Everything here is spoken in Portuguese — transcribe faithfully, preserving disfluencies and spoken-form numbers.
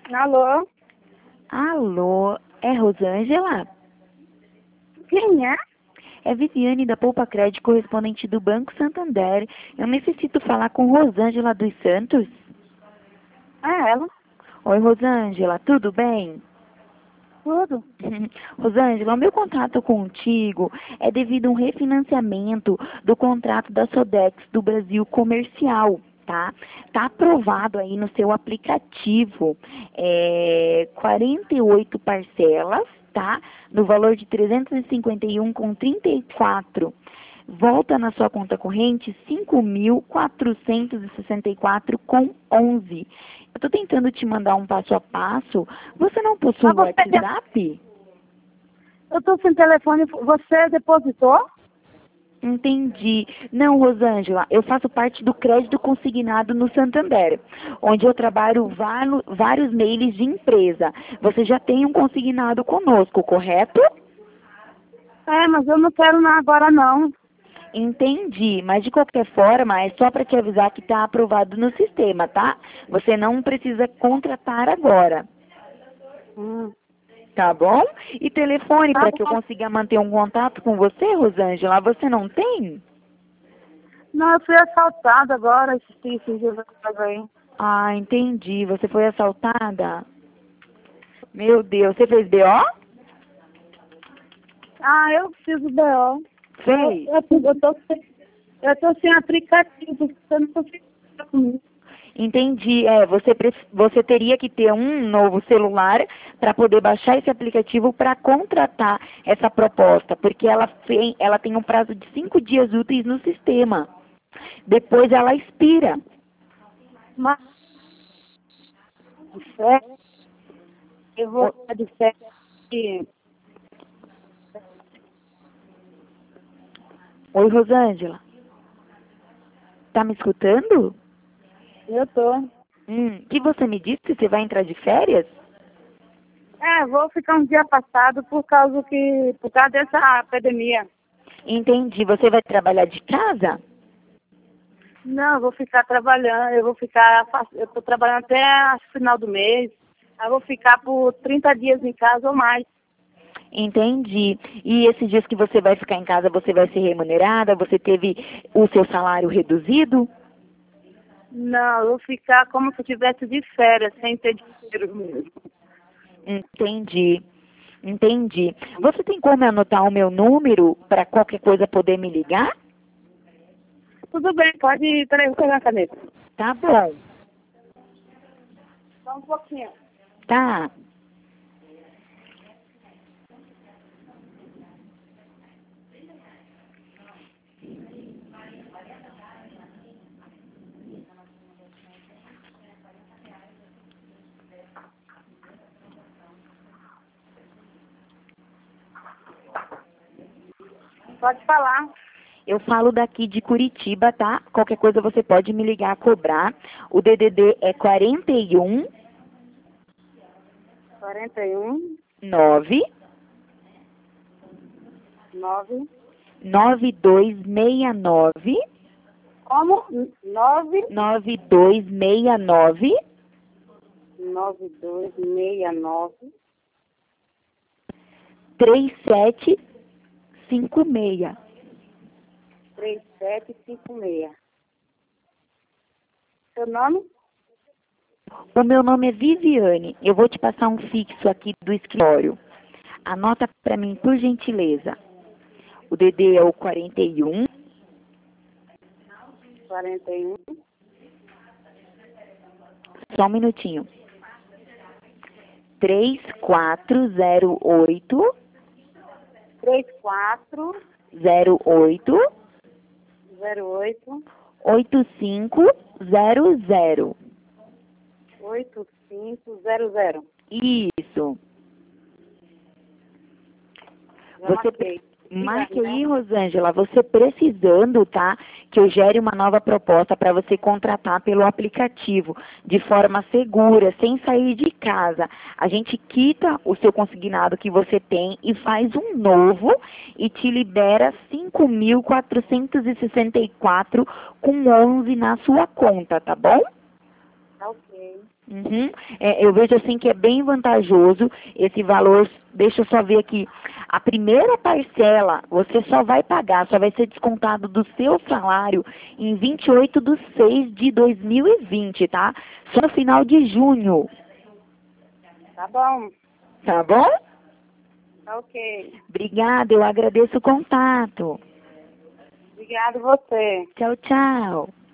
Alô? Alô, é Rosângela? Quem é? É Viviane da Poupa Crédito, correspondente do Banco Santander. Eu necessito falar com Rosângela dos Santos. É ela. Oi, Rosângela, tudo bem? Tudo. Rosângela, o meu contato contigo é devido a um refinanciamento do contrato da Sodex do Brasil Comercial, tá? Tá aprovado aí no seu aplicativo, é, quarenta e oito parcelas, tá? No valor de trezentos e cinquenta e um vírgula trinta e quatro. Volta na sua conta corrente cinco mil quatrocentos e sessenta e quatro vírgula onze. Eu estou tentando te mandar um passo a passo. Você não possui Mas o você... WhatsApp? Eu tô sem telefone. Você depositou? Entendi. Não, Rosângela, eu faço parte do crédito consignado no Santander, onde eu trabalho valo- vários mails de empresa. Você já tem um consignado conosco, correto? É, mas eu não quero não agora não. Entendi, mas de qualquer forma, é só para te avisar que está aprovado no sistema, tá? Você não precisa contratar agora, Hum. tá bom? E telefone Tá para que eu bom. consiga manter um contato com você, Rosângela, você não tem? Não, eu fui assaltada agora, esses esses dias atrás aí. Ah, entendi. Você foi assaltada? Meu Deus, você fez B O? Ah, eu fiz o B O. Eu, Fez. eu, eu, tô, sem, eu tô sem aplicativo, você não consegue falar comigo. Entendi. É, você, pre- você teria que ter um novo celular para poder baixar esse aplicativo para contratar essa proposta, porque ela, tem- ela tem um prazo de cinco dias úteis no sistema. Depois ela expira. Mas de férias, eu vou O- ficar de férias. e- Oi, Rosângela. Tá me escutando? Eu tô. Hum, que você me disse que você vai entrar de férias? É, vou ficar um dia passado por causa que por causa dessa epidemia. Entendi. Você vai trabalhar de casa? Não, eu vou ficar trabalhando, eu vou ficar, eu estou trabalhando até o final do mês. Eu vou ficar por trinta dias em casa ou mais. Entendi. E esses dias que você vai ficar em casa, você vai ser remunerada? Você teve o seu salário reduzido? Não, eu vou ficar como se eu estivesse de férias, sem ter dinheiro mesmo. Entendi. Entendi. Você tem como anotar o meu número para qualquer coisa poder me ligar? Tudo bem, pode, peraí, vou pegar a caneta. Tá bom. Só um pouquinho. Tá. Pode falar. Eu falo daqui de Curitiba, tá? Qualquer coisa você pode me ligar a cobrar. O D D D é quarenta e um quarenta e um, nove nove. nove dois seis nove Como? nove, nove dois seis nove nove, dois, seis, nove, três sete cinco seis. três, sete, cinco, seis. Seu nome? O meu nome é Viviane. Eu vou te passar um fixo aqui do escritório. Anota para mim, por gentileza. O D D é o quarenta e um quarenta e um, só um minutinho. três quatro zero oito três, quatro, zero oito zero, oito, oito cinco zero zero. oito, cinco, zero, zero. Isso. Já Você marquei. marque aí, Rosângela, você precisando, tá? Que eu gere uma nova proposta para você contratar pelo aplicativo, de forma segura, sem sair de casa. A gente quita o seu consignado que você tem e faz um novo e te libera cinco mil quatrocentos e sessenta e quatro com onze na sua conta, tá bom? Tá ok. Uhum. É, eu vejo assim que é bem vantajoso esse valor. Deixa eu só ver aqui. A primeira parcela você só vai pagar, só vai ser descontado do seu salário em vinte e oito de seis de dois mil e vinte, tá? Só no final de junho. Tá bom? Tá bom? Tá ok. Obrigada, eu agradeço o contato. Obrigado você. Tchau, tchau.